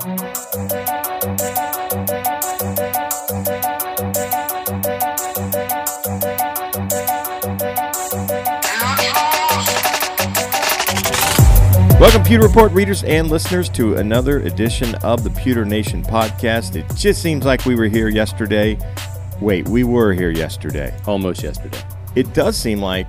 Welcome, Pewter Report readers and listeners, to another edition of the Pewter Nation podcast. It just seems like we were here yesterday. Wait, we were here yesterday. Almost yesterday. It does seem like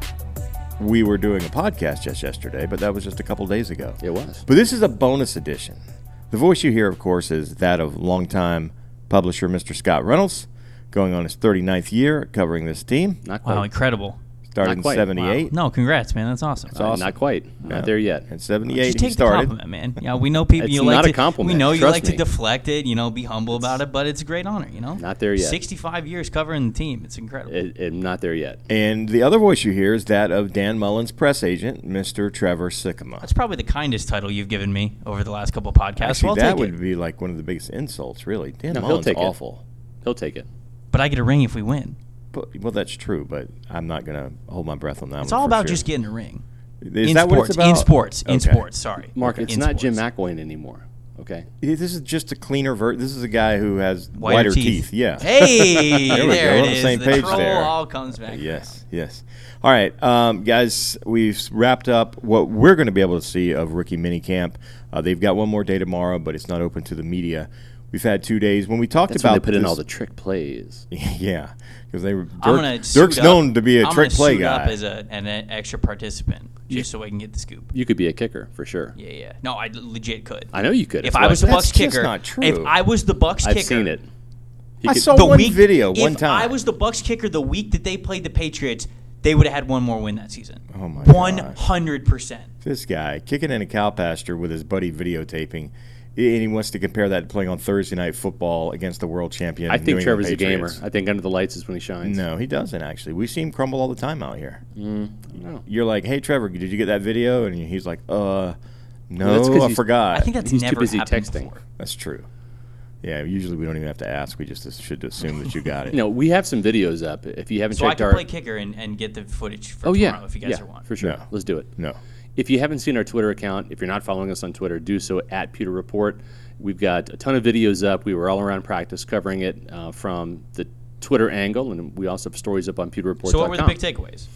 we were doing a podcast just yesterday, but that was just a couple days ago. It was. But this is a bonus edition. The voice you hear, of course, is that of longtime publisher Mr. Scott Reynolds, going on his 39th year covering this team. Not quite. Wow, incredible. Started in 78. Wow. No, congrats, man. That's awesome. That's awesome. Not quite. Not there yet. In Just 78, take he started. the compliment, man. Yeah, we know people. It's you not like a to, compliment. We know you Trust like me. to deflect it. Be humble about it, but it's a great honor. Not there yet. 65 years covering the team. It's incredible. Not there yet. And the other voice you hear is that of Dan Mullen's press agent, Mr. Trevor Sikkema. That's probably the kindest title you've given me over the last couple of podcasts. Actually, I'll that take would it. be like one of the biggest insults, really. Dan No, he'll Mullen's take it. awful. He'll take it. But I get a ring if we win. Well, that's true, but I'm not going to hold my breath on that It's one all for about sure. just getting a ring. Is in that sports. what it's about? In sports. In Okay. sports. Sorry. Mark, it's In not Jim sports. McElwain anymore. Okay. This is just a cleaner version. This is a guy who has Whiter whiter teeth. teeth. Yeah. Hey, There we there go, it on the is. same The page troll there. all comes back. Yes, yes. All right, guys, we've wrapped up what we're going to be able to see of rookie minicamp. They've got one more day tomorrow, but it's not open to the media. We've had 2 days. When we talked That's about when they put in this- all the trick plays. yeah, because they were. I'm gonna Dirk's suit known up. to be a I'm trick gonna play suit guy. up as an extra participant, just so I can get the scoop. You could be a kicker for sure. Yeah. No, I legit could. I know you could. If That's I why was the That's Bucks just kicker, not true. if I was the Bucks kicker, I've seen it. You I could- saw the one week, video if one time. I was the Bucks kicker the week that they played the Patriots, they would have had one more win that season. Oh my gosh. 100%. This guy kicking in a cow pasture with his buddy videotaping, and he wants to compare that to playing on Thursday Night Football against the world champion. I New think England Trevor's a gamer. Patriots. I think under the lights is when he shines. No, he doesn't actually. We see him crumble all the time out here. No. You're like, hey Trevor, did you get that video? And he's like, no, that's 'cause I he's- forgot. I think that's He's too never busy happened texting. before. That's true. Yeah, usually we don't even have to ask. We just should assume that you got it. No, we have some videos up. If you haven't So I checked can our play kicker and get the footage for oh tomorrow yeah, if you guys yeah, want. for sure. No. Let's do it. No. If you haven't seen our Twitter account, if you're not following us on Twitter, do so at Pewter Report. We've got a ton of videos up. We were all around practice covering it from the Twitter angle, and we also have stories up on PewterReport.com. So what were the big takeaways?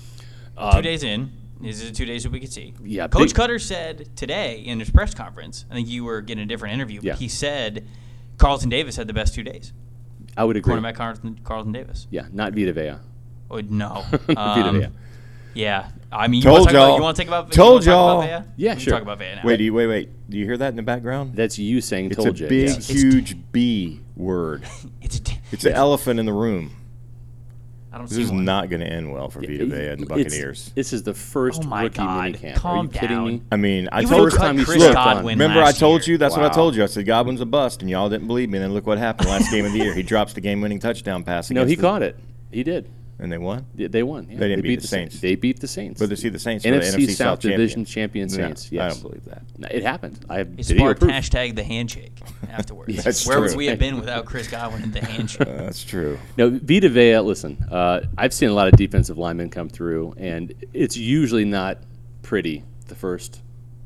2 days in. Is it 2 days that we could see? Yeah, Coach big- Cutter said today in his press conference, I think you were getting a different interview, Yeah. but he said Carlton Davis had the best 2 days. I would agree. Cornerback Carlton Davis. Yeah, not Vita Vea. Oh, no. Vita Vea. Yeah. I mean, Told y'all. you want to talk about Told you wanna y'all. talk about Vea? Yeah, We can sure. talk about Vea now. Wait. Do you hear that in the background? That's you saying It's told a you. big, yes. huge B word. It's an elephant in the room. I don't This see is one. not going to end well for Vita Vea and the It's- Buccaneers. This is the first Oh my rookie God. minicamp. Calm Are you kidding down. me? I mean, I You told would've First cut time you Chris slipped Godwin Remember, I last told year. you. That's what I Wow. told you. I said Godwin's a bust, and y'all didn't believe me. And then look what happened last game of the year. He drops the game-winning touchdown pass. No, against he the- caught it. He did. and they won. They won. Yeah. They didn't beat the Saints. They beat the Saints. But to see the Saints, were NFC, the NFC South Division champions. champion No, Saints. I Yes. don't believe that. No, it happened. I have It video sparked proof. hashtag the handshake afterwards. That's Where true. would we have been without Chris Godwin and the handshake? That's true. No, Vita Vea, listen, I've seen a lot of defensive linemen come through, and it's usually not pretty the first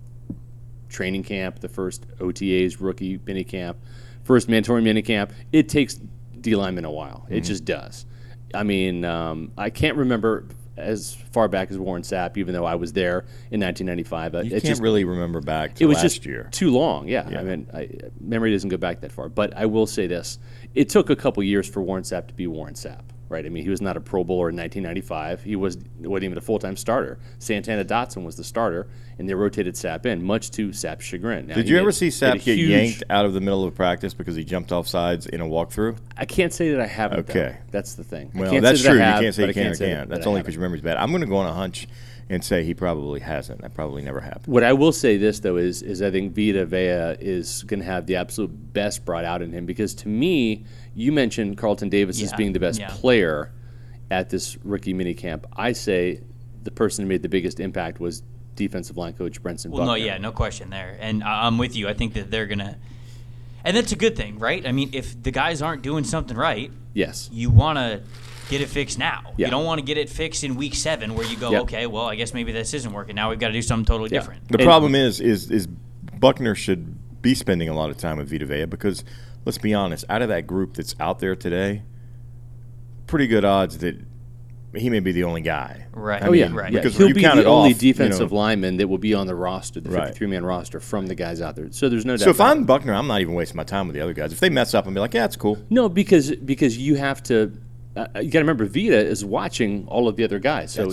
training camp, the first OTAs, rookie minicamp, first mandatory minicamp. It takes D linemen a while. It just does. I mean, I can't remember as far back as Warren Sapp, even though I was there in 1995. You It can't just really remember back to it was last just year. too long. Yeah, Yeah. I mean, memory doesn't go back that far. But I will say this: it took a couple years for Warren Sapp to be Warren Sapp, right? I mean, he was not a Pro Bowler in 1995. He wasn't even a full-time starter. Santana Dotson was the starter, and they rotated Sapp in, much to Sapp's chagrin. Now, Did he you ever had- see he had a Sapp get huge- yanked out of the middle of practice because he jumped off sides in a walkthrough? I can't say that I haven't. though. Okay. That's the thing. I Well, can't that's say that I true. have, You can't say but you I can or say can't. that That's I only haven't. because your memory's bad. I'm going to go on a hunch and say he probably hasn't. That probably never happened. What I will say this though is I think Vita Vea is going to have the absolute best brought out in him, because to me, you mentioned Carlton Davis as Yeah, being the best yeah. player at this rookie minicamp. I say the person who made the biggest impact was defensive line coach Brenson Well, Buckner. no, yeah, no question there. And I'm with you. I think that they're going to – and that's a good thing, right? I mean, if the guys aren't doing something right, Yes. you want to get it fixed now. Yeah. You don't want to get it fixed in week 7 where you go, Yep. okay, well, I guess maybe this isn't working. Now we've got to do something totally Yeah. different. The And- problem is Buckner should be spending a lot of time with Vita Vea because, let's be honest, out of that group that's out there today, pretty good odds that he may be the only guy. Right. Oh, yeah. Right. Because He'll you be counted the only off, defensive lineman that will be on the roster, the Right. 53-man roster from the guys out there. So there's no doubt. So if about I'm Buckner, I'm not even wasting my time with the other guys. If they mess up, I'm be like, yeah, it's cool. No, because you have to. You got to remember, Vita is watching all of the other guys, so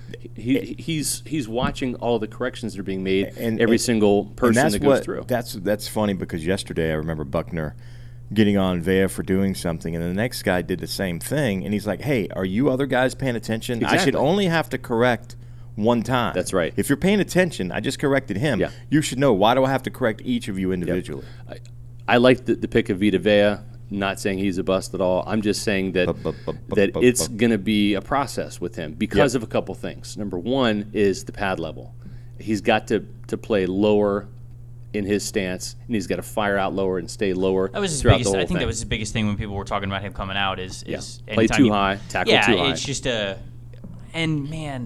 he's watching all of the corrections that are being made every single person that goes through. That's funny because yesterday I remember Buckner getting on Vea for doing something, and the next guy did the same thing, and he's like, "Hey, are you other guys paying attention? Exactly. I should only have to correct one time. That's right. If you're paying attention, I just corrected him. Yeah. You should know. Why do I have to correct each of you individually? I like the pick of Vita Vea. Not saying he's a bust at all. I'm just saying that it's going to be a process with him because of a couple things. Number one is the pad level. He's got to play lower in his stance, and he's got to fire out lower and stay lower. That was his throughout biggest. the whole I think thing. that was his biggest thing when people were talking about him coming out. Is play too high, tackle too high. Yeah, it's just and man,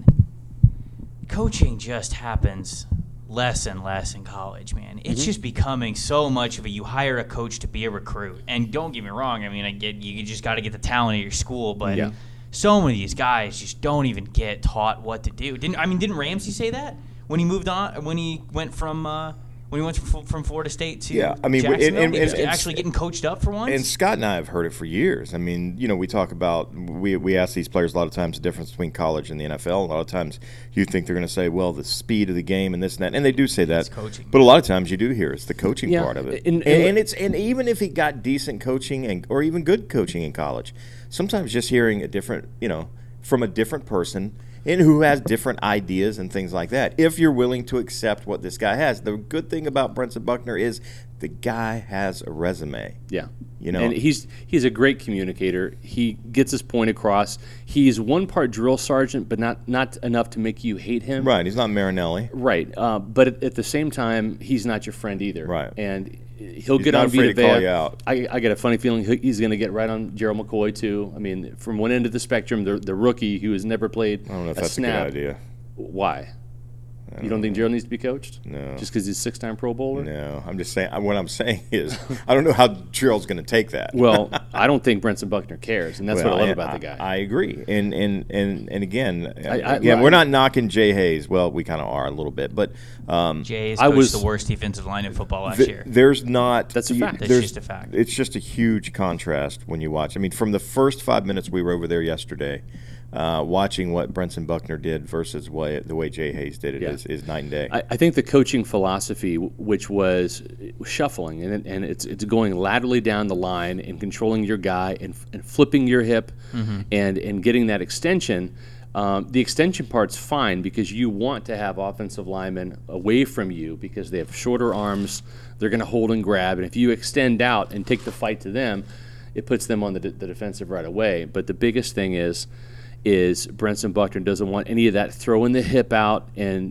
coaching just happens less and less in college, man. It's just becoming so much of you hire a coach to be a recruit. And don't get me wrong, I mean, you just got to get the talent at your school, but so many of these guys just don't even get taught what to do. Didn't Ramsey say that when he moved on, when he went from from Florida State to Jacksonville? He was actually getting coached up for once? And Scott and I have heard it for years. I mean, we talk about, we ask these players a lot of times the difference between college and the NFL. A lot of times you think they're going to say, well, the speed of the game and this and that. And they do say that. It's coaching. But a lot of times you do hear it's the coaching part of it. And even if he got decent coaching or even good coaching in college, sometimes just hearing a different, from a different person and who has different ideas and things like that. If you're willing to accept what this guy has. The good thing about Brenson Buckner is the guy has a resume. Yeah. And he's a great communicator. He gets his point across. He's one part drill sergeant, but not enough to make you hate him. Right. He's not Marinelli. Right. But at the same time, he's not your friend either. Right. And he'll get not on afraid Vita to call Vea. you out. I get a funny feeling he's going to get right on Gerald McCoy too. I mean, from one end of the spectrum, the rookie who has never played I don't know if a that's snap. a good idea. Why? You don't think Gerald needs to be coached? No. Just because he's a 6-time Pro Bowler? No. I'm just saying. What I'm saying is, I don't know how Gerald's going to take that. Well, I don't think Brenson Buckner cares, and that's what I love about the guy. I agree. And again, I we're not knocking Jay Hayes. Well, we kind of are a little bit, but Jay Hayes coached the worst defensive line in football last year. There's not. That's a fact. That's just a fact. It's just a huge contrast when you watch. I mean, from the first 5 minutes we were over there yesterday, watching what Brenson Buckner did versus the way Jay Hayes did it is night and day. I think the coaching philosophy, which was shuffling, and it's going laterally down the line and controlling your guy and flipping your hip and getting that extension. The extension part's fine because you want to have offensive linemen away from you because they have shorter arms. They're going to hold and grab, and if you extend out and take the fight to them, it puts them on the defensive right away. But the biggest thing is Brenson Buckner doesn't want any of that throwing the hip out and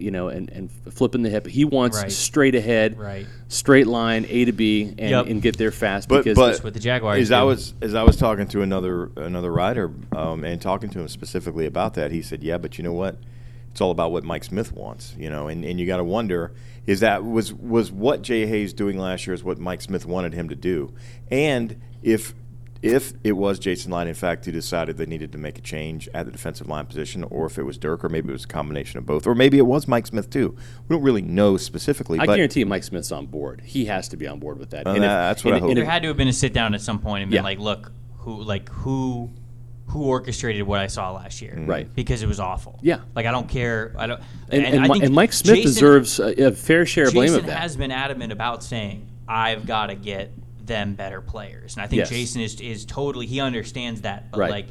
flipping the hip. He wants straight ahead, straight line A to B and get there fast. But that's what the Jaguars do. As I was talking to another writer and talking to him specifically about that, he said, "Yeah, but you know what? It's all about what Mike Smith wants, and you got to wonder was what Jay Hayes doing last year is what Mike Smith wanted him to do, and if it was Jason Licht, in fact, who decided they needed to make a change at the defensive line position, or if it was Dirk, or maybe it was a combination of both, or maybe it was Mike Smith too. We don't really know specifically. I guarantee you Mike Smith's on board. He has to be on board with that. That's what I hope. There had to have been a sit down at some point and been like, look, who orchestrated what I saw last year? Right. Because it was awful. Yeah. Like, I don't care. I don't. And Mike Smith deserves a fair share of blame of that. Jason has been adamant about saying, I've got to get them better players. And I think Jason is totally, he understands that. But, like,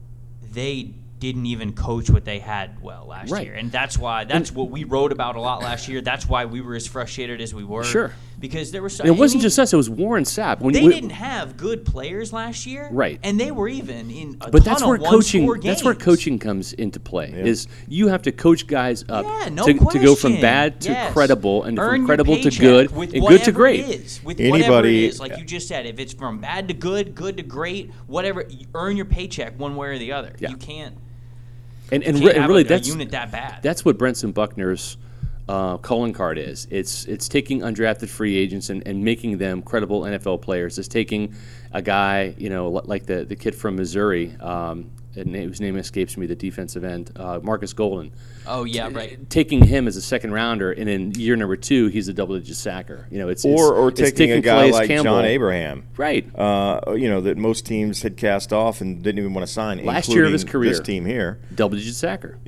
they didn't even coach what they had well last year. And that's what we wrote about a lot last year. That's why we were as frustrated as we were. Sure. Because there were it wasn't just us, it was Warren Sapp. They didn't have good players last year. Right. And they were even in a but ton that's where of one-score games. That's where coaching comes into play. Is you have to coach guys up to go from bad to credible and from credible to good and good to great. Whatever it is, like you just said, if it's from bad to good to great, whatever, you earn your paycheck one way or the other. You can't. And have really, a unit that bad. That's what Brenson Buckner's calling card is. It's taking undrafted free agents and making them credible NFL players. It's taking a guy, like the kid from Missouri, whose name escapes me, the defensive end, Marcus Golden. Oh yeah, right. Taking him as a second rounder, and in year number 2, he's a double-digit sacker. Or taking a guy Calais like Campbell. John Abraham, Right? that most teams had cast off and didn't even want to sign. Last year of his including career. this team here. Double-digit sacker.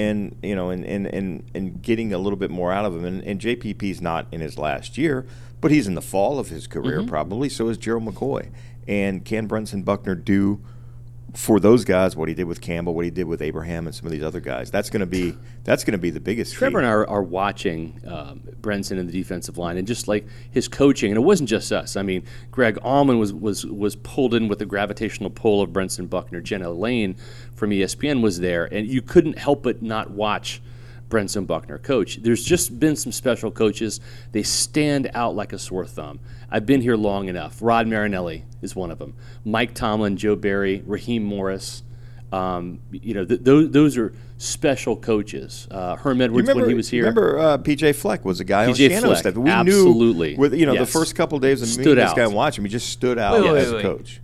And getting a little bit more out of him. And JPP's not in his last year, but he's in the fall of his career probably. So is Gerald McCoy. And can Brenson Buckner do for those guys what he did with Campbell, what he did with Abraham, and some of these other guys? That's going to be the biggest. Trevor key. and I are watching Brenson in the defensive line, and just like his coaching, and it wasn't just us. I mean, Greg Allman was pulled in with the gravitational pull of Brenson Buckner. Jenna Lane from ESPN was there, and you couldn't help but not watch Brenson Buckner coach. There's just been some special coaches. They stand out like a sore thumb. I've been here long enough. Rod Marinelli is one of them. Mike Tomlin, Joe Barry, Raheem Morris. Those are special coaches. Herm Edwards, when he was here. Remember PJ Fleck was a guy on PJ Shano's Fleck, staff. We absolutely. knew with the Yes. first couple of days of Stood meeting this out. guy and watching him, he just stood out as a coach.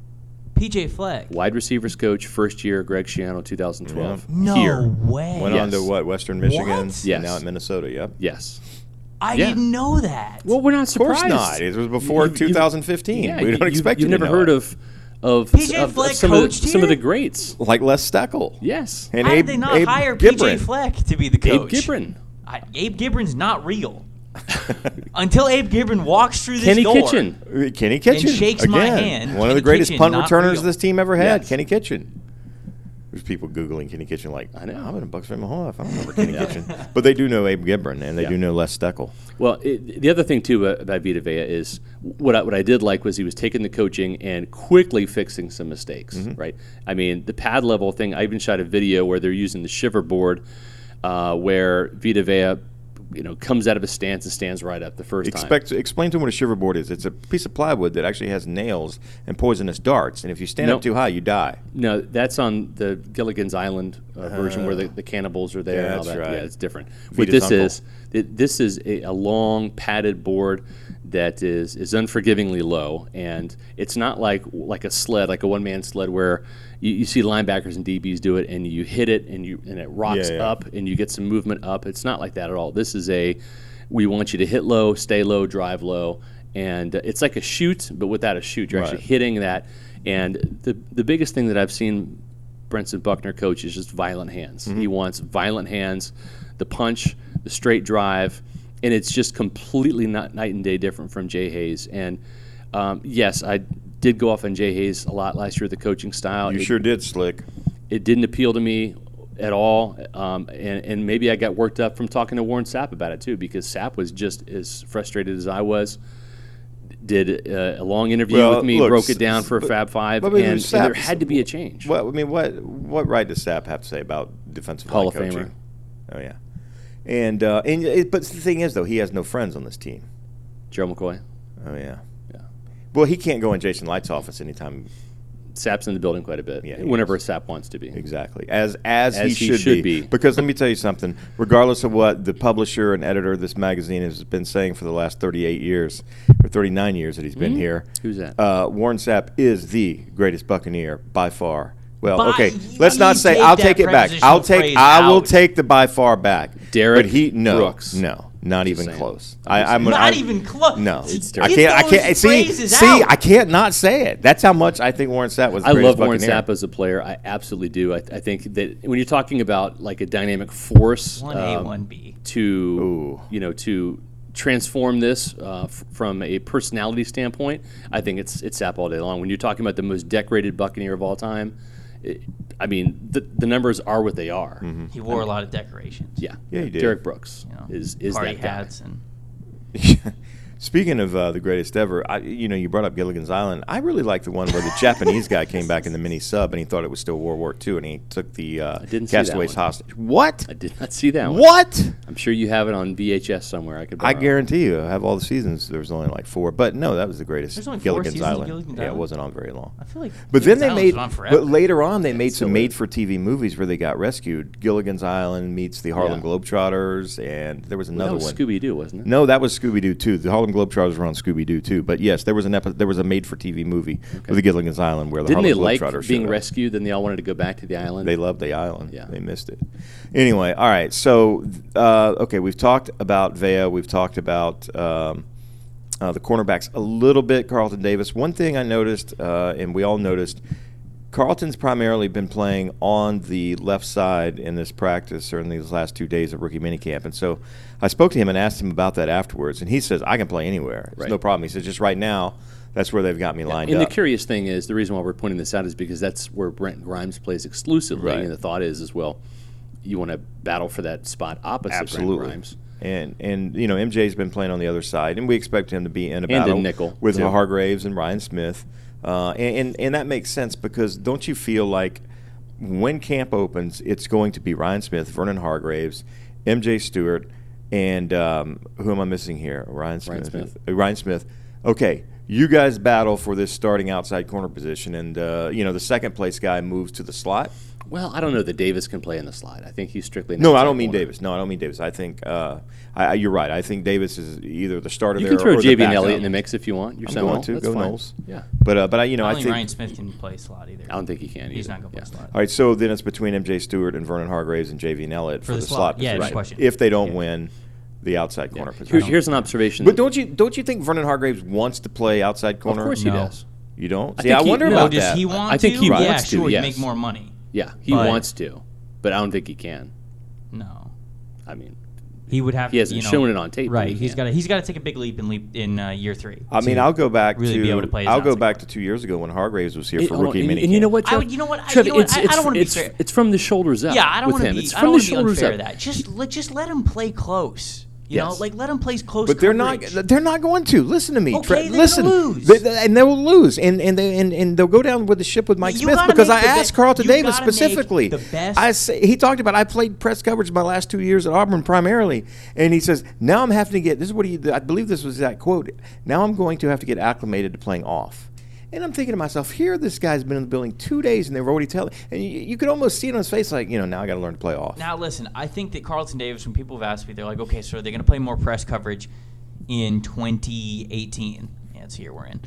PJ Fleck. Wide receivers coach, first year, Greg Schiano, 2012. No Here. way. Went on to Western Michigan, What? and Yes. now at Minnesota. Yep. Yes. I Yeah. didn't know that. Well, we're not Of course surprised. not. It was before 2015. Yeah, we don't expect you You've to never know heard it. of PJ Fleck some coached of the here? greats. Like Les Steckel. Yes. And How Abe, did they not Abe hire Gibran. PJ Fleck to be the Abe coach? Gibran. Abe Gibran's not real. Until Abe Gibran walks through this Kenny door. Kitchen. Kenny Kitchen. shakes again, my hand. One of the Kenny greatest Kitchen, punt not returners real. this team ever had, Yes. Kenny Kitchen. There's people Googling Kenny Kitchen like, I know. I've been in Bucks fan my whole life. I don't remember Kenny Kitchen. But they do know Abe Gibran, and they Yeah. do know Les Steckel. Well, the other thing, too, about Vita Vea is what I did like was he was taking the coaching and quickly fixing some mistakes, right? I mean, the pad level thing, I even shot a video where they're using the shiver board where Vita Vea comes out of his stance and stands right up the first time. Explain to him what a shiver board is. It's a piece of plywood that actually has nails and poisonous darts, and if you stand No. up too high, you die. No, that's on the Gilligan's Island version where the cannibals are there Yeah, and all that's that. right. Yeah, it's different. Vita's What uncle. this is a long padded board that is unforgivingly low, and it's not like a sled, like a one-man sled where you see linebackers and DBs do it, and you hit it and it rocks Yeah, yeah. up and you get some movement up. It's not like that at all. This is we want you to hit low, stay low, drive low, and it's like a shoot, but without a shoot. You're actually Right. hitting that. And the biggest thing that I've seen Brenson Buckner coach is just violent hands. He wants violent hands, the punch, the straight drive, and it's just completely night and day different from Jay Hayes. And yes, I did go off on Jay Hayes a lot last year, the coaching style. You sure did, Slick. It didn't appeal to me at all, and maybe I got worked up from talking to Warren Sapp about it too, because Sapp was just as frustrated as I was. Did a long interview with me, look, broke it down for a Fab Five, but I mean, and Sapp- there had to be a change. What right does Sapp have to say about defensive Hall line of coaching? Famer. Oh yeah, but the thing is though, he has no friends on this team. Joe McCoy, Oh yeah. Yeah. Well, he can't go in Jason Light's office anytime. Sapp's in the building quite a bit. Yeah, he whenever Sapp wants to be. Exactly. As As he should be. Because let me tell you something. Regardless of what the publisher and editor of this magazine has been saying for the last 38 years or 39 years that he's been here, Who's that? Warren Sapp is the greatest Buccaneer by far. Well, By- okay. I Let's mean, not say. take I'll that take it back. prepositional phrase I will out. take the by far back. Derek but he Brooks. No, not even saying. close. Not even close. No, Get I can't. those phrases out. I can't not say it. That's how much I think Warren Sapp was. The I greatest love Warren Buccaneer. Sapp as a player. I absolutely do. I think that when you're talking about like a dynamic force, 1A, 1B. to to transform this from a personality standpoint, I think it's Sapp all day long. When you're talking about the most decorated Buccaneer of all time, the numbers are what they are. He wore a lot of decorations. Yeah, Yeah, he did. Derek Brooks You know, is party that guy. hats and Speaking of the greatest ever, you brought up Gilligan's Island. I really like the one where the Japanese guy came back in the mini sub and he thought it was still World War II and he took the didn't see that castaways one. hostage. What? I did not see that one. What? I'm sure you have it on VHS somewhere. I could. I borrow. guarantee you, I have all the seasons. There was only like 4, but no, that was the greatest. There's only 4 Gilligan's seasons of Island. Gilligan's Yeah, it Island? wasn't on very long. I feel like. But then they Gilligan's made, Island's on forever. but later on they made some so made-for-TV movies where they got rescued. Gilligan's Island meets the Harlem Yeah. Globetrotters, and there was Well, another that was one. Scooby Doo, wasn't it? No, that was Scooby Doo too. The Harlem Globetrotters were on Scooby Doo too. But yes, there was there was a made-for-TV movie with the Gilligan's Island where the Didn't they Harlem like Globetrotters being showed up. rescued? Then they all wanted to go back to the island. They loved the island. Yeah. They missed it. Anyway, all right. So, okay, we've talked about Vea. We've talked about the cornerbacks a little bit. Carlton Davis. One thing I noticed, and we all noticed, Carlton's primarily been playing on the left side in this practice or in these last 2 days of rookie minicamp. And so I spoke to him and asked him about that afterwards. And he says, I can play anywhere. It's Right. no problem. He says, just right now, that's where they've got me lined And up. the curious thing is, the reason why we're pointing this out is because that's where Brent Grimes plays exclusively. Right. And the thought is, well, you want to battle for that spot opposite Absolutely. Brent Grimes. And MJ's been playing on the other side, and we expect him to be in a And battle in nickel, with too. Hargraves and Ryan Smith. And that makes sense because don't you feel like when camp opens, it's going to be Ryan Smith, Vernon Hargraves, MJ Stewart, and who am I missing here? Ryan Smith. Ryan Smith. Okay, you guys battle for this starting outside corner position, and the second place guy moves to the slot. Well, I don't know that Davis can play in the slot. I think he's strictly an No, I outside don't mean corner. Davis. No, I don't mean Davis. I think you're right. I think Davis is either the starter You there can throw or the JV and backup. Elliott in the mix if you want. You're I'm saying, going well, to that's go fine. Knowles. Yeah, But I I don't think think Ryan Smith can play slot either. I don't think he can. He's either. not going to play slot. all right. So then it's between MJ Stewart and Vernon Hargraves and JV and Elliott for the the slot. slot Yeah, position. good question. If they don't win the outside corner Here- position. here's an observation. But don't you think Vernon Hargraves wants to play outside corner? Of course he No. does. You don't. I See, think I he- wonder no, about does that. he want I think to? he Yeah, wants to, sure, yes. you make more money. Yeah, he But- wants to, but I don't think he can. No. I mean, He would have he hasn't shown it on tape. but Right. he He's can. got to take a big leap in year 3. I mean, to I'll go back really to be able to play as I'll an go outside back corner. to 2 years ago when Hargraves was here Hey, for hold on, rookie and minicamp. you know what, I Trev? would- you know what, Trev, you know what, it's, I it's, don't wanna be it's, fair. it's from the shoulders up. Yeah, I don't with want to him. be. It's I from don't the want to be shoulders unfair up. to that. Just let him play close. You know, Yes. like let him play close. But they're not. coverage. They're not going to listen to me. Okay, they're gonna listen, lose. and they will lose, and they'll go down with the ship with Mike You Smith gotta because make I the asked be- Carlton you Davis gotta make specifically. the best- He talked about I played press coverage my last 2 years at Auburn primarily, and he says now I'm having to get. This is what I believe this was that quote. Now I'm going to have to get acclimated to playing off. And I'm thinking to myself, here this guy's been in the building 2 days, and they're already telling. And you could almost see it on his face, like now I got to learn to play off. Now listen, I think that Carlton Davis, when people have asked me, they're like, okay, so they're going to play more press coverage in 2018. Yeah, it's the year we're in.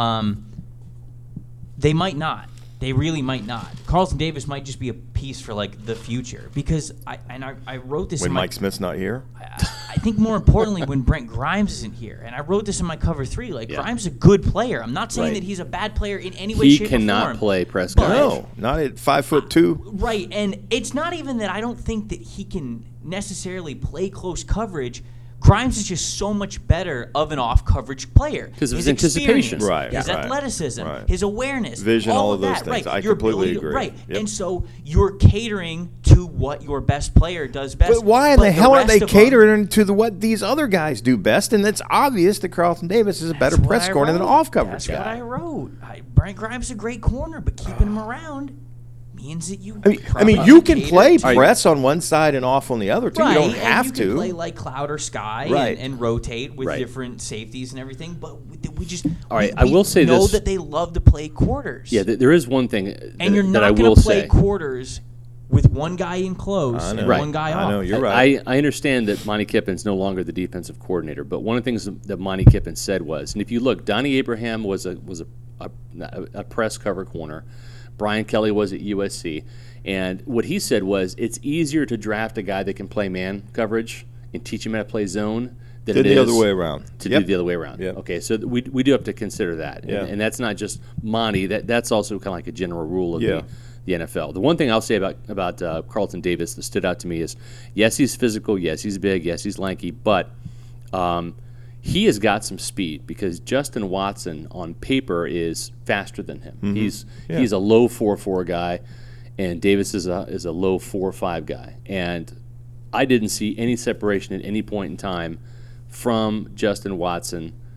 They might not. They really might not. Carlton Davis might just be a piece for like the future because I wrote this When in my, Mike Smith's not here, I think more importantly when Brent Grimes isn't here, and I wrote this in my cover 3. Like Yeah. Grimes is a good player. I'm not saying Right. that he's a bad player in any way, He shape, or cannot form. play press But- coverage. no, not at 5'2". Right, and it's not even that I don't think that he can necessarily play close coverage. Grimes is just so much better of an off-coverage player 'Cause of his experience, anticipation. Right, his right, athleticism, right. his awareness, Vision, all of those that, things. Right. I Your completely ability- agree. Right, Yep. and so you're catering to what your best player does best. But why in the hell aren't rest they of them- catering to what these other guys do best? And it's obvious that Carlton Davis is a better That's what press I corner than an wrote. off-coverage That's guy. what I wrote. Brent Grimes is a great corner, but keeping him around means that you. I mean, probably you can cater play to- press on one side and off on the other too. Right, You don't and have you to. can play like Cloud or Sky Right. and rotate with Right. different safeties and everything, but we just All right, we I will say know this. that they love to play quarters. Yeah, there is one thing and you're that I not will going to play say. quarters with one guy in close I know. and Right. one guy off. I know, you're right. I understand that Monty Kippen's no longer the defensive coordinator, but one of the things that Monty Kippen said was, and if you look, Donnie Abraham was a press cover corner. Brian Kelly was at USC. And what he said was it's easier to draft a guy that can play man coverage and teach him how to play zone than Did it the is other way around. to Yep. do the other way around. Yep. Okay, so we do have to consider that. Yeah. And that's not just Monty. That's also kind of like a general rule of Yeah. the NFL. The one thing I'll say about Carlton Davis that stood out to me is, yes, he's physical, yes, he's big, yes, he's lanky, but he has got some speed because Justin Watson on paper is faster than him. He's a low 4.4 guy, and Davis is a low 4.5 guy. And I didn't see any separation at any point in time from Justin Watson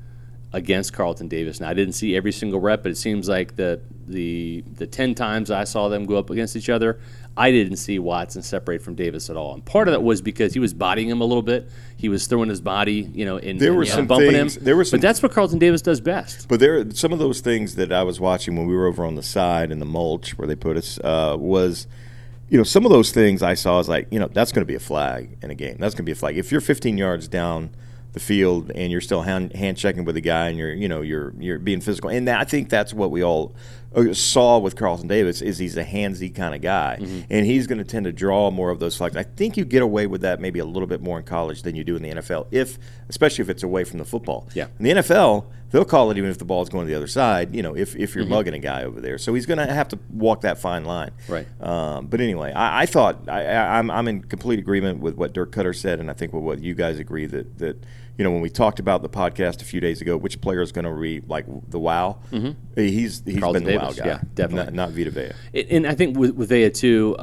against Carlton Davis. Now, I didn't see every single rep, but it seems like the 10 times I saw them go up against each other, I didn't see Watson separate from Davis at all. And part of that was because he was bodying him a little bit. He was throwing his body, and bumping him. But that's what Carlton Davis does best. But there are some of those things that I was watching when we were over on the side in the mulch where they put us was, some of those things I saw as like, that's going to be a flag in a game. That's going to be a flag. If you're 15 yards down the field and you're still hand checking with the guy and you're being physical, and I think that's what we all saw with Carlton Davis is he's a handsy kind of guy, and he's going to tend to draw more of those flags. I think you get away with that maybe a little bit more in college than you do in the NFL, especially if it's away from the football. Yeah. In the NFL, they'll call it even if the ball's going to the other side, if you're bugging a guy over there. So he's going to have to walk that fine line. Right. But anyway, I thought I'm in complete agreement with what Dirk Cutter said, and I think with what you guys agree that when we talked about the podcast a few days ago, which player is going to be like the wow? He's Carlton been the Davis, wow guy. yeah, definitely. Not Vita Vea. And I think with Vea too,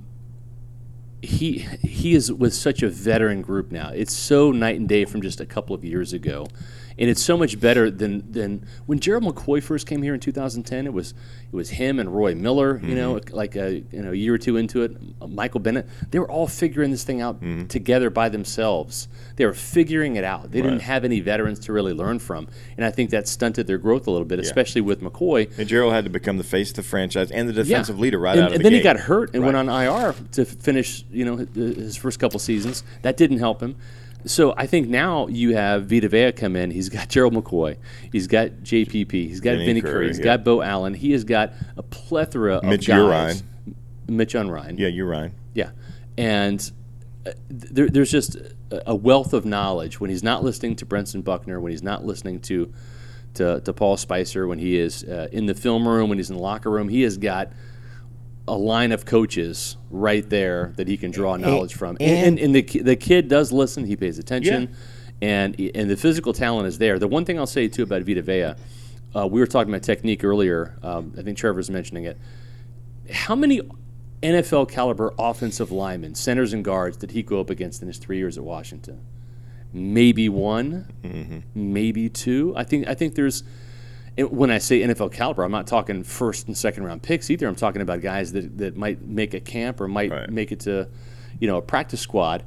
he is with such a veteran group now. It's so night and day from just a couple of years ago. And it's so much better than when Gerald McCoy first came here in 2010. It was him and Roy Miller, like a year or two into it. Michael Bennett. They were all figuring this thing out together by themselves. They were figuring it out. They didn't have any veterans to really learn from, and I think that stunted their growth a little bit, especially with McCoy. And Gerald had to become the face of the franchise and the defensive leader out of the And then gate. he got hurt and went on IR to finish, his first couple seasons. That didn't help him. So I think now you have Vita Vea come in. He's got Gerald McCoy. He's got JPP. He's got Vinny Curry. He's got Bo Allen. He has got a plethora of guys. Urine. Mitch Unrein. Yeah, Urine. Yeah. And there's just a wealth of knowledge when he's not listening to Brenson Buckner, when he's not listening to Paul Spicer, when he is in the film room, when he's in the locker room. He has got a line of coaches right there that he can draw knowledge from. And the kid does listen. He pays attention. Yeah. And the physical talent is there. The one thing I'll say, too, about Vita Vea, we were talking about technique earlier. I think Trevor's mentioning it. How many NFL caliber offensive linemen, centers and guards, did he go up against in his 3 years at Washington? Maybe one, maybe two. I think there's. When I say NFL caliber, I'm not talking first and second round picks either. I'm talking about guys that might make a camp or might make it to, a practice squad.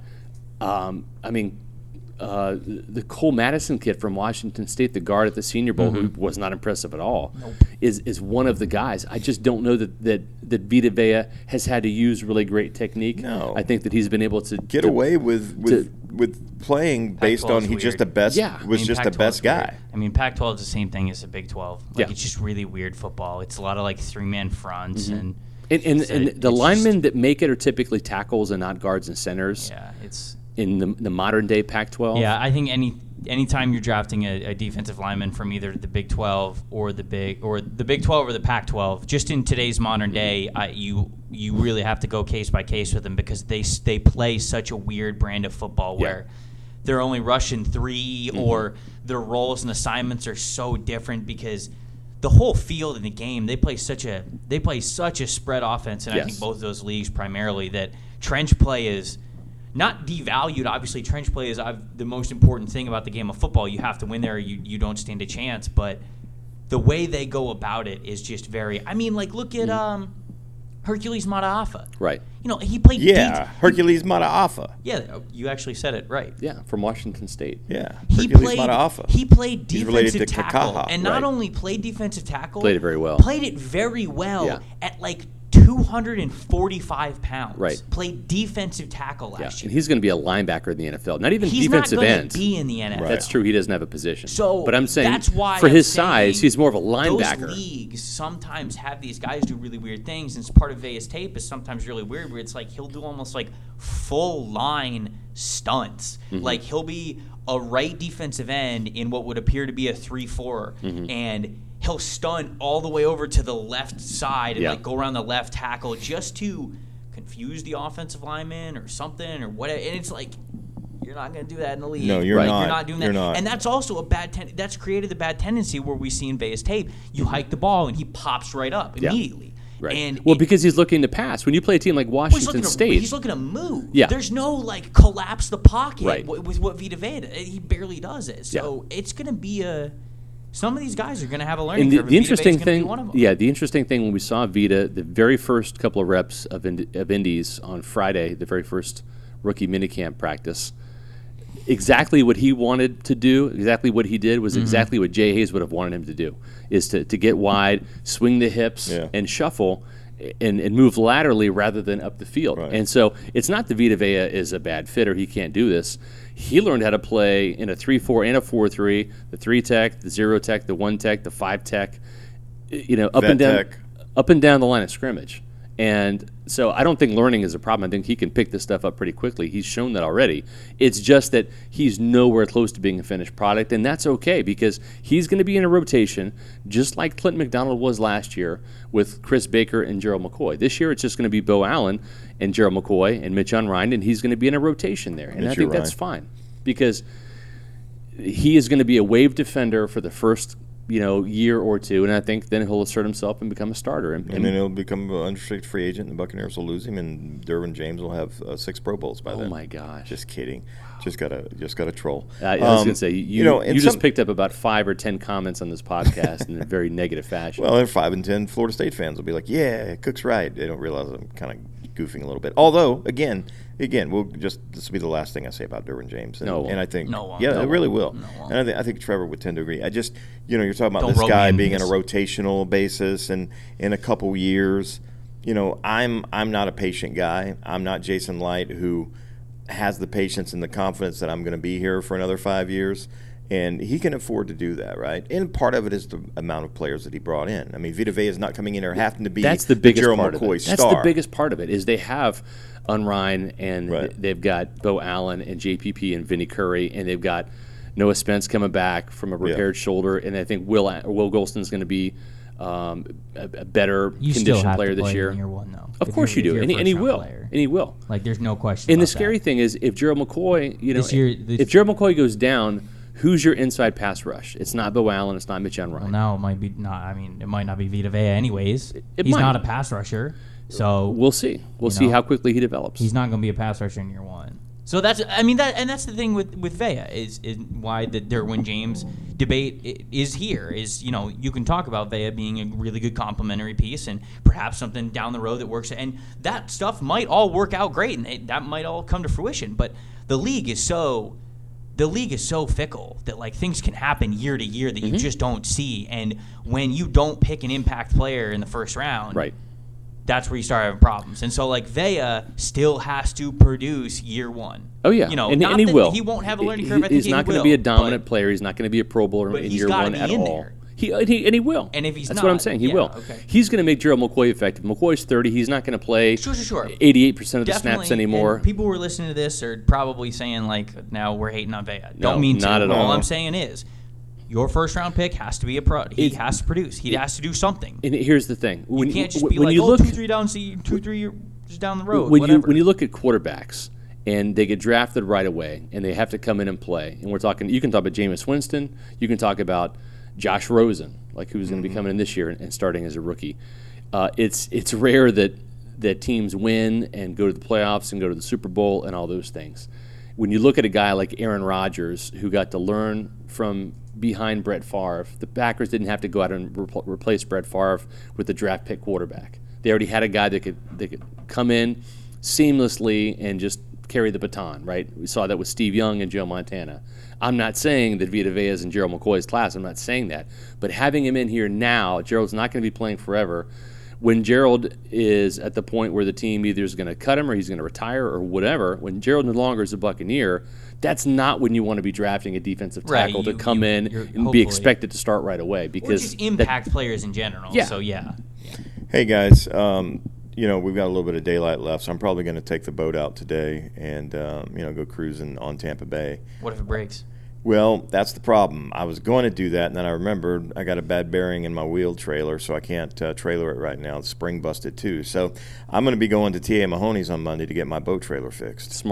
The Cole Madison kid from Washington State, the guard at the Senior Bowl, who was not impressive at all, is one of the guys. I just don't know that Vita Vea has had to use really great technique. No. I think that he's been able to get away with playing based on he's just the best. Just the best guy. I mean, Pac-12 is the same thing as the Big 12. It's just really weird football. It's a lot of like 3-man fronts and the linemen that make it are typically tackles and not guards and centers. Yeah, it's in the modern day Pac-12. Yeah, I think anytime you're drafting a defensive lineman from either the Big 12 or the Big 12 or the Pac-12, just in today's modern day, you really have to go case by case with them because they play such a weird brand of football where they're only rushing 3 or their roles and assignments are so different because the whole field in the game they play such a spread offense, and I think both of those leagues primarily that trench play is not devalued. Obviously, trench play is the most important thing about the game of football. You have to win there, or you don't stand a chance. But the way they go about it is just very. I mean, like look at Hercules Mataafa. Right. He played. Hercules Mataafa. Yeah, you actually said it right. Yeah, from Washington State. Yeah, Hercules Mataafa. He played defensive tackle, Kakaha. and not only played defensive tackle, played it very well. Played it very well at like 245 pounds. Right. Played defensive tackle last year. And he's going to be a linebacker in the NFL. Not even he's defensive not end. Be in the NFL. Right. That's true. He doesn't have a position. So, but I'm saying that's why for his size, he's more of a linebacker. Those leagues sometimes have these guys do really weird things, and part of Vea's tape is sometimes really weird, where it's like he'll do almost like full line stunts. Like he'll be a right defensive end in what would appear to be a 3-4, and he'll stunt all the way over to the left side and like go around the left tackle just to confuse the offensive lineman or something or whatever. And it's like, you're not going to do that in the league. No, you're not. You're not doing that. You're not. And that's also a bad that's created the bad tendency where we see in Vea's tape, you hike the ball and he pops right up immediately. Right. And because he's looking to pass. When you play a team like Washington State, he's looking to move. Yeah. There's no like collapse the pocket Right. with what Vita Vea does. He barely does it. So it's going to be some of these guys are going to have a learning And curve. the and Vita Vea's interesting gonna be thing, one of them. yeah, the interesting thing when we saw Vita, the very first couple of reps of Indies on Friday, the very first rookie minicamp practice, exactly what he wanted to do, exactly what he did was exactly what Jay Hayes would have wanted him to do, is to get wide, swing the hips, and shuffle and move laterally rather than up the field. Right. And so it's not that Vita Vea is a bad fit or he can't do this. He learned how to play in a 3-4 and a 4-3, the 3-tech, the 0-tech, the 1-tech, the 5-tech, up and down the line of scrimmage. And so I don't think learning is a problem. I think he can pick this stuff up pretty quickly. He's shown that already. It's just that he's nowhere close to being a finished product, and that's okay because he's going to be in a rotation just like Clint McDonald was last year with Chris Baker and Gerald McCoy. This year it's just going to be Bo Allen and Gerald McCoy and Mitch Unrein, and he's going to be in a rotation there. And I think that's fine because he is going to be a wave defender for the first year or two, and I think then he'll assert himself and become a starter. And then he'll become an unrestricted free agent, and the Buccaneers will lose him, and Derwin James will have 6 Pro Bowls by then. Oh my gosh! Just kidding. Just gotta troll. I was gonna say you just picked up about 5 or 10 comments on this podcast in a very negative fashion. Well, and 5 and 10 Florida State fans will be like, "Yeah, Cook's right." They don't realize I'm kind of goofing a little bit. Although, again, this will be the last thing I say about Derwin James. And I think, it really will. And I think Trevor would tend to agree. I just, you're talking about this guy being on a rotational basis, and in a couple years, I'm not a patient guy. I'm not Jason Light who has the patience and the confidence that I'm going to be here for another 5 years. And he can afford to do that, right? And part of it is the amount of players that he brought in. I mean, Vita Vea is not coming in there having to be that's the biggest Gerald part McCoy of it. star. That's the biggest part of it is they have Unrein and Right. they've got Bo Allen and JPP and Vinny Curry, and they've got Noah Spence coming back from a repaired shoulder, and I think Will Golston's going to be a better conditioned player this year. In year one, though. Of course you do, and he will. And he will. Like, there's no question. And about the scary that. thing is, if Gerald McCoy, if Gerald McCoy goes down, who's your inside pass rush? It's not Bo Allen. It's not Mitch Unrein. Well, now it might be not. I mean, it might not be Vita Vea anyways. He's not a pass rusher, so we'll see. We'll see how quickly he develops. He's not going to be a pass rusher in year one. So that's that's the thing with Vea is why the Derwin James debate is here. Is you can talk about Vea being a really good complementary piece and perhaps something down the road that works, and that stuff might all work out great and that might all come to fruition. But the league is so fickle that like things can happen year to year that you just don't see, and when you don't pick an impact player in the first round, right. That's where you start having problems. And so, like, Vea still has to produce year one. Oh, yeah. And he will. He won't have a learning curve. He's not going to be a dominant player. He's not going to be a Pro Bowler in year one at all. He will. And if he's That's what I'm saying. He will. Okay. He's going to make Gerald McCoy effective. McCoy's 30. He's not going to play 88% of the snaps anymore. And people who are listening to this are probably saying, like, now we're hating on Vea. No, Don't mean to. not at all. All I'm saying is, your first-round pick has to be a pro. He has to produce. He has to do something. And here's the thing: you can't just be like, 2-3 down, 2-3 years down the road. When you look at quarterbacks and they get drafted right away and they have to come in and play, and we're talking, you can talk about Jameis Winston, you can talk about Josh Rosen, like who's going to be coming in this year and starting as a rookie. It's rare that teams win and go to the playoffs and go to the Super Bowl and all those things. When you look at a guy like Aaron Rodgers, who got to learn from behind Brett Favre, the Packers didn't have to go out and replace Brett Favre with the draft pick quarterback. They already had a guy that could come in seamlessly and just carry the baton, right? We saw that with Steve Young and Joe Montana. I'm not saying that Vita Vea is in Gerald McCoy's class. I'm not saying that. But having him in here now, Gerald's not going to be playing forever. When Gerald is at the point where the team either is going to cut him or he's going to retire or whatever, when Gerald no longer is a Buccaneer, that's not when you want to be drafting a defensive tackle to come in and be expected to start right away. Because or just impact players in general. Yeah. So, yeah. Hey, guys, we've got a little bit of daylight left, so I'm probably going to take the boat out today and, go cruising on Tampa Bay. What if it breaks? Well, that's the problem. I was going to do that, and then I remembered I got a bad bearing in my wheel trailer, so I can't trailer it right now. The spring busted, too. So I'm going to be going to T.A. Mahoney's on Monday to get my boat trailer fixed. Smart.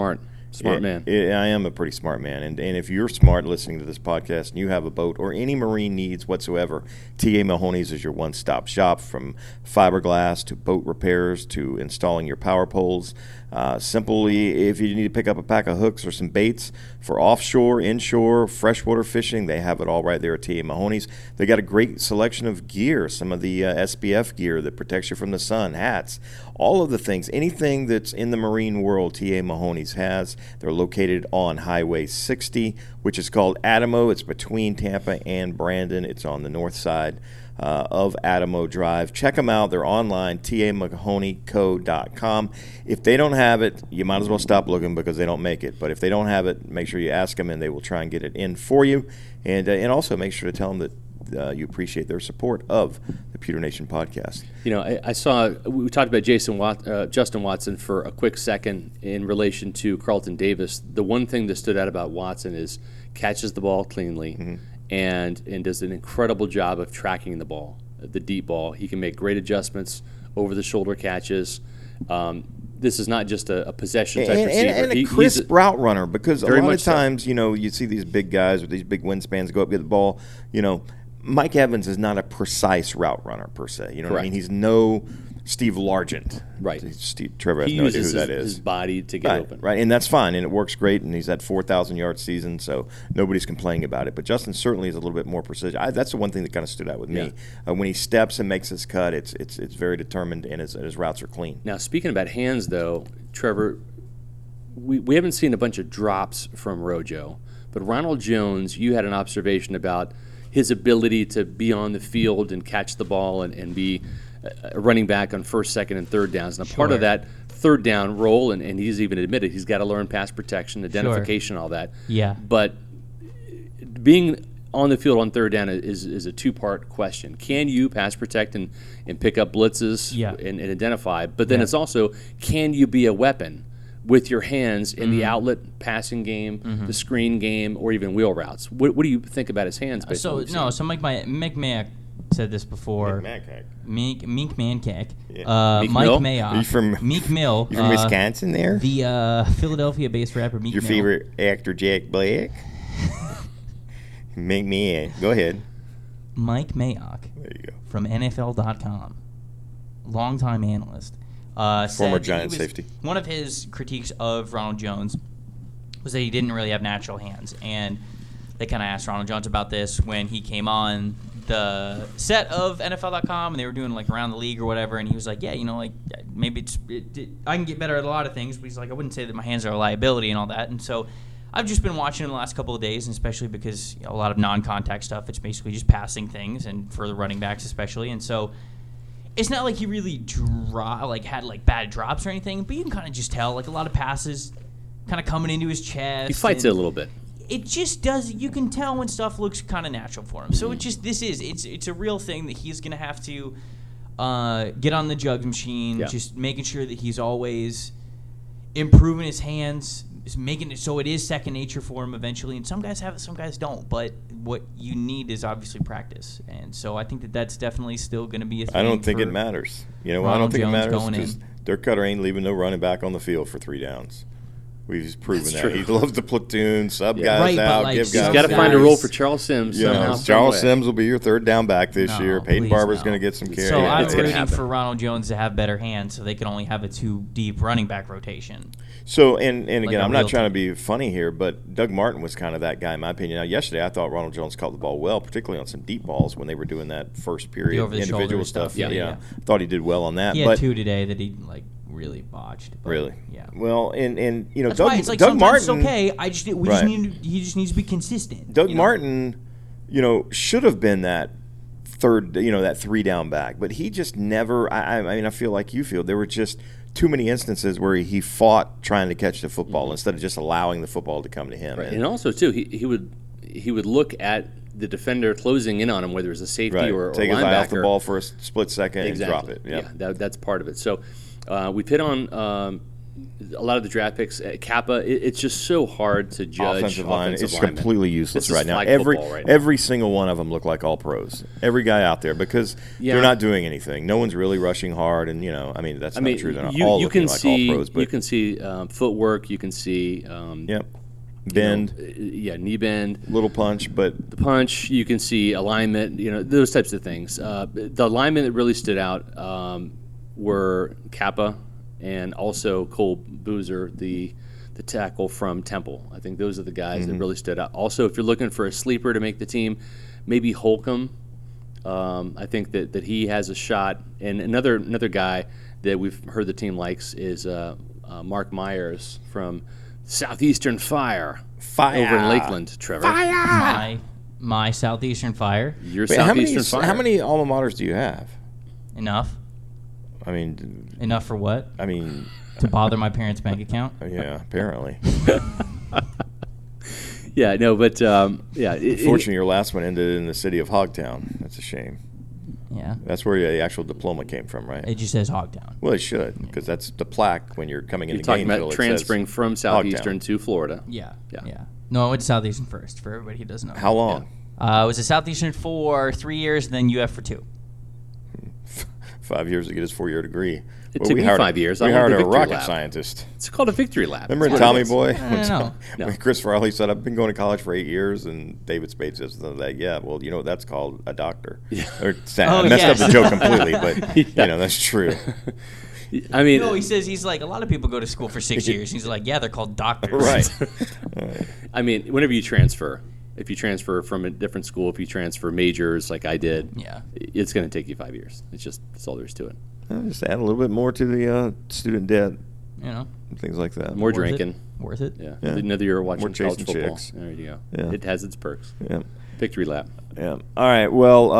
Smart man. I am a pretty smart man. And if you're smart listening to this podcast and you have a boat or any marine needs whatsoever, T.A. Mahoney's is your one-stop shop, from fiberglass to boat repairs to installing your power poles. Simply, if you need to pick up a pack of hooks or some baits for offshore, inshore, freshwater fishing, they have it all right there at T.A. Mahoney's. They got a great selection of gear, some of the SPF gear that protects you from the sun, hats, all of the things, anything that's in the marine world, T.A. Mahoney's has. They're located on Highway 60, which is called Adamo. It's between Tampa and Brandon. It's on the north side of Adamo Drive. Check them out. They're online, tamahoneyco.com. If they don't have it, you might as well stop looking because they don't make it. But if they don't have it, make sure you ask them, and they will try and get it in for you. And also make sure to tell them that you appreciate their support of the Pewter Nation podcast. You know, I saw we talked about Justin Watson for a quick second in relation to Carlton Davis. The one thing that stood out about Watson is catches the ball cleanly and does an incredible job of tracking the ball, the deep ball. He can make great adjustments over the shoulder catches. This is not just a possession type receiver. And a crisp route runner, because a lot of times, so. You see these big guys with these big windspans go up, get the ball, Mike Evans is not a precise route runner per se. You know what I mean? He's no Steve Largent. Right. Trevor has no idea who that is. He uses his body to get open. Right, and that's fine, and it works great, and he's had 4,000-yard season, so nobody's complaining about it. But Justin certainly is a little bit more precision. That's the one thing that kind of stood out with me. When he steps and makes his cut, it's very determined, and his routes are clean. Now, speaking about hands, though, Trevor, we haven't seen a bunch of drops from Rojo, but Ronald Jones, you had an observation about his ability to be on the field and catch the ball and be running back on first, second, and third downs. Now, part of that third down role, and he's even admitted he's got to learn pass protection, identification, all that. Yeah. But being on the field on third down is a two-part question. Can you pass protect and pick up blitzes and identify? But then it's also, can you be a weapon with your hands in the outlet passing game, the screen game, or even wheel routes? What do you think about his hands? So Mike Mayock said this before. Mink Mancack. Yeah. Mike Mayock. Are you from Meek Mill. You from Wisconsin there? The Philadelphia-based rapper Meek Mill. Your favorite actor, Jack Black? Make me go ahead. Mike Mayock. There you go. From NFL.com. Longtime analyst. Former Giant safety. One of his critiques of Ronald Jones was that he didn't really have natural hands. And they kind of asked Ronald Jones about this when he came on the set of NFL.com, and they were doing like around the league or whatever, and he was like, maybe I can get better at a lot of things, but he's like, I wouldn't say that my hands are a liability and all that. And so I've just been watching him the last couple of days, and especially because a lot of non-contact stuff, it's basically just passing things, and for the running backs especially. And so it's not like he really had bad drops or anything, but you can kind of just tell, like, a lot of passes kind of coming into his chest. He fights it a little bit. It just does. You can tell when stuff looks kind of natural for him. So it's a real thing that he's going to have to get on the jugs machine, just making sure that he's always improving his hands, is making it so it is second nature for him eventually. And some guys have it, some guys don't. But what you need is obviously practice. And so I think that that's definitely still going to be a thing. I don't think it matters. I don't think it matters because Dirk Cutter ain't leaving no running back on the field for 3 downs. We've proven that. He loves the platoon, sub guys out, give guys. He's got to find a role for Charles Sims. Charles Sims will be your third down back this year. Peyton Barber's going to get some carry. So I'm rooting for Ronald Jones to have better hands so they can only have a 2-deep running back rotation. So, and again, I'm not trying to be funny here, but Doug Martin was kind of that guy in my opinion. Now, yesterday I thought Ronald Jones caught the ball well, particularly on some deep balls when they were doing that first period individual stuff. I thought he did well on that. He had 2 today that he really botched. But, really? Yeah. Well, and that's Doug, why it's like Doug sometimes Martin. It's okay. He just needs to be consistent. Doug Martin, should have been that third, that 3-down back, but he just never. I mean, I feel like you feel there were just too many instances where he fought trying to catch the football instead of just allowing the football to come to him. Right. And also too, he would look at the defender closing in on him, whether it's a safety or take linebacker. His eye off the ball for a split second and drop it. Yep. Yeah, that's part of it. So we've hit on a lot of the draft picks at Kappa, it's just so hard to judge Offensive line, it's linemen. completely useless This is right now. flag Every football right now. every single one of them look like all pros. Every guy out there, because Yeah. they're not doing anything. No one's really rushing hard, and I mean that's not true. They're not you, all you looking can like see all pros, but you can see footwork. You can see yep, bend, knee bend, little punch, but the punch. You can see alignment. Those types of things. The linemen that really stood out were Kappa and also Cole Boozer, the tackle from Temple. I think those are the guys that really stood out. Also, if you're looking for a sleeper to make the team, maybe Holcomb. I think that he has a shot. And another guy that we've heard the team likes is Mark Myers from Southeastern Fire over in Lakeland, Trevor. My Southeastern Fire. Your Wait, Southeastern Fire. how many alma maters do you have? Enough. I mean, Enough for what? to bother my parents' bank account? yeah, apparently. Yeah, no, but Unfortunately, your last one ended in the city of Hogtown. That's a shame. Yeah. That's where the actual diploma came from, right? It just says Hogtown. Well, it should, because that's the plaque when you're coming you're into talking Gainesville. about it transferring says from Southeastern Hogtown. to Florida. Yeah. Yeah. No, I went to Southeastern first, for everybody who doesn't know. How long? I was at Southeastern for 3 years, then UF for 2. 5 years to get his 4-year degree. It took me 5 years. We I hired went to a Victory rocket Lab. scientist. It's called a victory lab. Remember That's what Tommy it is. Boy? No. When Chris Farley said, I've been going to college for 8 years, and David Spade says that, yeah, well, you know what that's called? A doctor. Yeah. Or, Oh, I messed yes. up the joke completely, but, Yeah. that's true. I mean, No, he says he's like, a lot of people go to school for 6 years. He's like, yeah, they're called doctors. Right. I mean, whenever you transfer, if you transfer from a different school, if you transfer majors like I did, Yeah. it's going to take you 5 years. That's all there is to it. Just add a little bit more to the student debt, You know, and things like that. More worth drinking. It. Worth it. Yeah. Yeah. Another year watching More college chasing football. chicks. There you go. Yeah. It has its perks. Yeah. Victory lap. Yeah. All right. Well,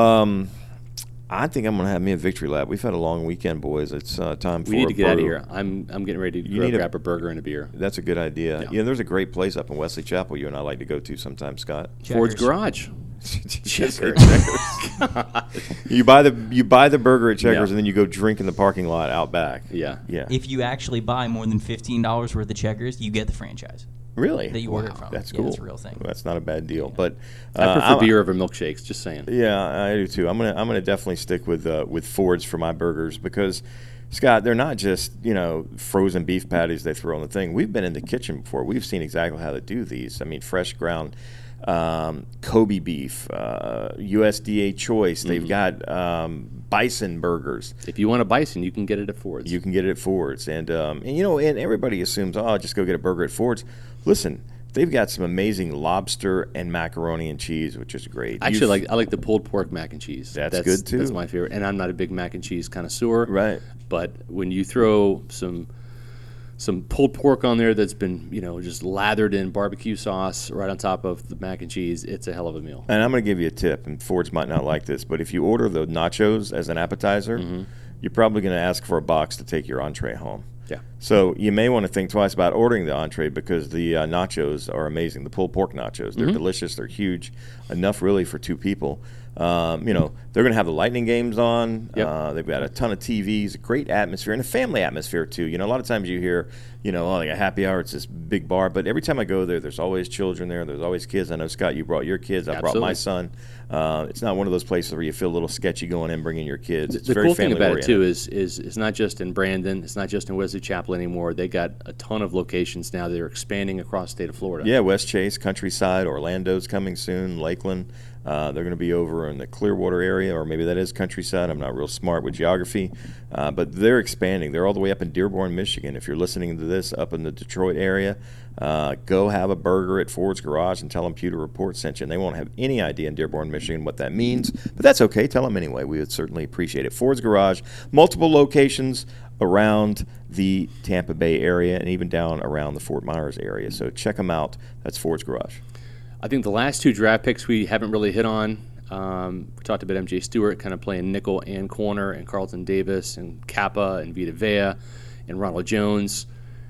I think I'm going to have me a victory lap. We've had a long weekend, boys. It's time for We need to get out of burger. here. I'm getting ready to You go need grab a burger and a beer. That's a good idea. Yeah. There's a great place up in Wesley Chapel you and I like to go to sometimes, Scott. Ford's Checkers. Garage. Checkers. You buy the burger at Checkers, Yeah. and then you go drink in the parking lot out back. Yeah. Yeah. If you actually buy more than $15 worth of Checkers, you get the franchise Really? that you ordered from. That's Yeah, cool. it's a real thing. That's not a bad deal. But I prefer I'm- beer over milkshakes, just saying. Yeah, I do too. I'm gonna definitely stick with Ford's for my burgers because, Scott, they're not just frozen beef patties they throw on the thing. We've been in the kitchen before. We've seen exactly how to do these. I mean, fresh ground Kobe beef, USDA choice. They've got bison burgers. If you want a bison, you can get it at Ford's. You can get it at Ford's, and everybody assumes, oh, just go get a burger at Ford's. Listen, they've got some amazing lobster and macaroni and cheese, which is great. Actually, I like the pulled pork mac and cheese. That's good, too. That's my favorite, and I'm not a big mac and cheese connoisseur. Right. But when you throw some pulled pork on there that's been just lathered in barbecue sauce right on top of the mac and cheese, it's a hell of a meal. And I'm going to give you a tip, and Ford's might not like this, but if you order the nachos as an appetizer, you're probably going to ask for a box to take your entree home. Yeah. So you may want to think twice about ordering the entree because the nachos are amazing. The pulled pork nachos, they're delicious. They're huge, enough really for 2 people. They're going to have the Lightning games on. Yep. They've got a ton of TVs, a great atmosphere, and a family atmosphere too. A lot of times you hear, like a happy hour, it's this big bar, but every time I go there, there's always children there. There's always kids. I know, Scott, you brought your kids. I brought my son. It's not one of those places where you feel a little sketchy going in, bringing your kids. It's The very cool thing family about it oriented. too is it's not just in Brandon, it's not just in Wesley Chapel anymore. They got a ton of locations now. They're expanding across the state of Florida. Yeah, West Chase, Countryside, Orlando's coming soon, Lakeland. They're going to be over in the Clearwater area, or maybe that is Countryside. I'm not real smart with geography. But they're expanding. They're all the way up in Dearborn, Michigan. If you're listening to this up in the Detroit area, go have a burger at Ford's Garage and tell them Pewter Report sent you. And they won't have any idea in Dearborn, Michigan what that means. But that's okay. Tell them anyway. We would certainly appreciate it. Ford's Garage, multiple locations around the Tampa Bay area and even down around the Fort Myers area. So check them out. That's Ford's Garage. I think the last 2 draft picks we haven't really hit on. We talked about MJ Stewart kind of playing nickel and corner, and Carlton Davis and Kappa and Vita Vea and Ronald Jones.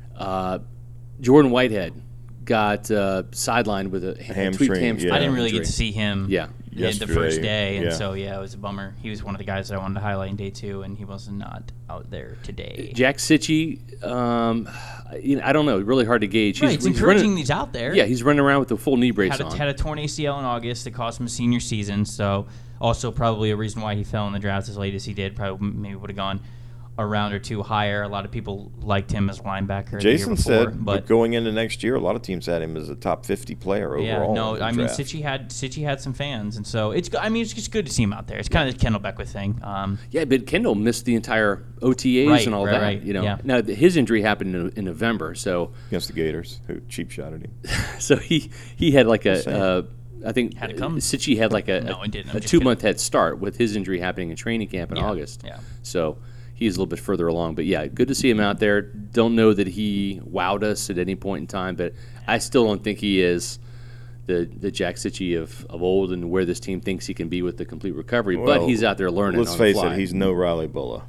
Jordan Whitehead got sidelined with a Hamstring, tweaked hamstring. yeah. I didn't really injury. get to see him. Yeah. the first day, and yeah. so it was a bummer. He was one of the guys that I wanted to highlight in day 2, and he was not out there today. Jack Sitchie, I don't know, really hard to gauge. Right, it's encouraging he's out there. Yeah, he's running around with a full knee brace Had a torn ACL in August that cost him a senior season, so also probably a reason why he fell in the draft as late as he did. Probably maybe would have gone a round or 2 higher. A lot of people liked him as a linebacker. Jason the year before, said, but going into next year, a lot of teams had him as a top 50 player overall. yeah, no, in the I mean, draft. Sitchie had some fans, and so it's just good to see him out there. It's kind of the Kendall Beckwith thing. Yeah, but Kendall missed the entire OTAs and all that. Right, yeah. Now his injury happened in November, so Against the Gators, who cheap shot at him. so he had like I think Had it come. Sitchie had like No, it didn't. I'm a just 2-month head start with his injury happening in training camp in August. Yeah. So he's a little bit further along. But yeah, good to see him out there. Don't know that he wowed us at any point in time, but I still don't think he is the Jack Sitchie of old and where this team thinks he can be with the complete recovery. But Well, he's out there learning. Let's on face the fly. it, he's no Riley Bulla.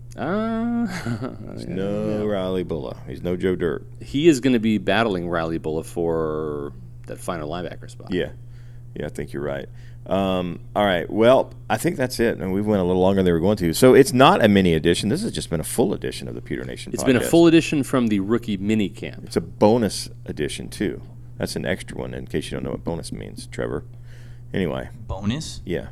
He's No Riley Bulla. He's no Joe Dirt. He is going to be battling Riley Bulla for that final linebacker spot. Yeah, I think you're right. All right, well, I think that's it, and we went a little longer than we were going to. So it's not a mini edition. This has just been a full edition of the Pewter Nation It's podcast. been a full edition from the rookie mini camp. It's a bonus edition, too. That's an extra one, in case you don't know what bonus means, Trevor. Anyway, bonus. yeah.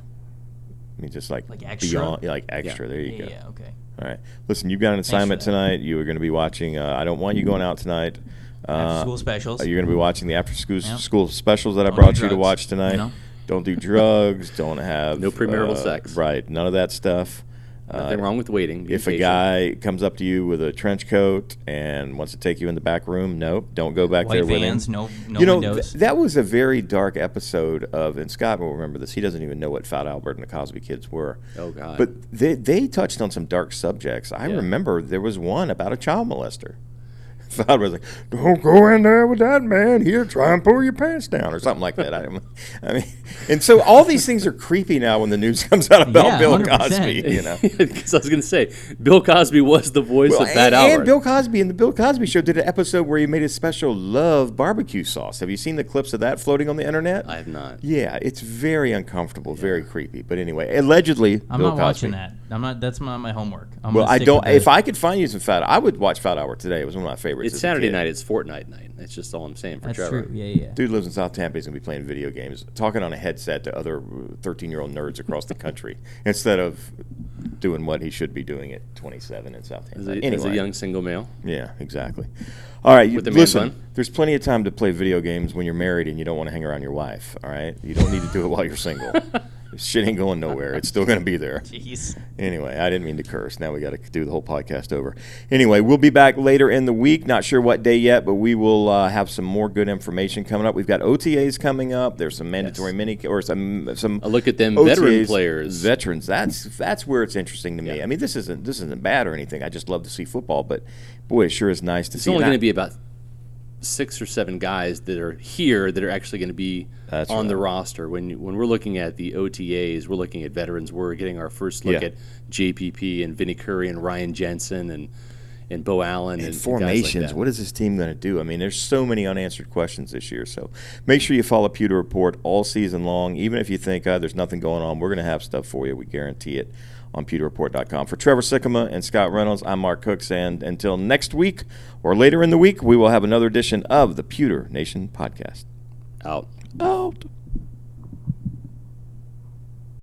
I mean, just like extra? beyond, like extra. There you go. Yeah, okay. All right. Listen, you've got an assignment for that. tonight. You are going to be watching. I don't want you going out tonight. After school specials. You're going to be watching the after school Yep. school specials that I Don't brought do you to drugs, watch tonight. you know? Don't do drugs. Don't have No premarital sex. Right. None of that stuff. Nothing wrong with waiting. Be If a patient. guy comes up to you with a trench coat and wants to take you in the back room, nope, don't go back there White with him. vans, no You know, windows. that was a very dark episode of, and Scott will remember this, he doesn't even know what Fat Albert and the Cosby Kids were. Oh, God. But they touched on some dark subjects. I Yeah. remember there was one about a child molester. Fat Albert was like, don't go in there with that man. Here, try and pull your pants down or something like that. I mean, and so all these things are creepy now when the news comes out about Yeah, Bill 100%. Cosby, you know. Because I was going to say, Bill Cosby was the voice Well, of Fat and Albert. Bill Cosby in the Bill Cosby Show did an episode where he made a special love barbecue sauce. Have you seen the clips of that floating on the internet? I have not. Yeah, it's very uncomfortable, very creepy. But anyway, allegedly, I'm Bill not Cosby. watching that. I'm not. That's not my homework. I'm Well, gonna I stick don't. with If I could find you some Fat, I would watch Fat Hour today. It was one of my favorites. It's as a Saturday kid. night. It's Fortnite night. That's just all I'm saying for That's Trevor. true. Yeah. Dude lives in South Tampa. He's gonna be playing video games, talking on a headset to other 13-year-old nerds across the country instead of doing what he should be doing at 27 in South Tampa. As a young single male. Yeah, exactly. All right, With the man listen, bun? there's plenty of time to play video games when you're married and you don't want to hang around your wife, all right? You don't need to do it while you're single. This shit ain't going nowhere. It's still going to be there. Jeez. Anyway, I didn't mean to curse. Now we got to do the whole podcast over. Anyway, we'll be back later in the week. Not sure what day yet, but we will have some more good information coming up. We've got OTAs coming up. There's some mandatory some A look at them OTAs, veteran players. Veterans. That's where it's interesting to me. Yeah. I mean, this isn't bad or anything. I just love to see football, but boy, it sure is nice to It's see. only that. going to be about 6 or 7 guys that are here that are actually going to be That's on the right. roster. When we're looking at the OTAs, we're looking at veterans. We're getting our first look Yeah. at JPP and Vinnie Curry and Ryan Jensen and Bo Allen and formations. guys like that. What is this team going to do? I mean, there's so many unanswered questions this year. So make sure you follow Pewter Report all season long. Even if you think there's nothing going on, we're going to have stuff for you. We guarantee it on pewterreport.com. For Trevor Sikkema and Scott Reynolds, I'm Mark Cooks. And until next week or later in the week, we will have another edition of the Pewter Nation podcast. Out. Out.